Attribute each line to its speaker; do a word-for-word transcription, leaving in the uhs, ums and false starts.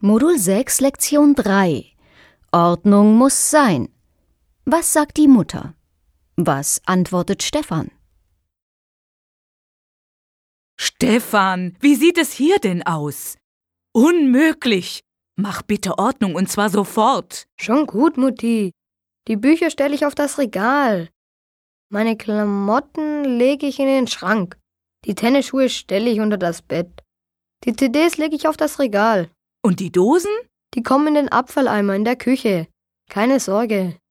Speaker 1: Modul sechs, Lektion drei. Ordnung muss sein. Was sagt die Mutter? Was antwortet Stefan?
Speaker 2: Stefan, wie sieht es hier denn aus? Unmöglich! Mach bitte Ordnung und zwar sofort.
Speaker 3: Schon gut, Mutti. Die Bücher stelle ich auf das Regal. Meine Klamotten lege ich in den Schrank. Die Tennisschuhe stelle ich unter das Bett. Die C Ds lege ich auf das Regal.
Speaker 2: Und die Dosen?
Speaker 3: Die kommen in den Abfalleimer in der Küche. Keine Sorge.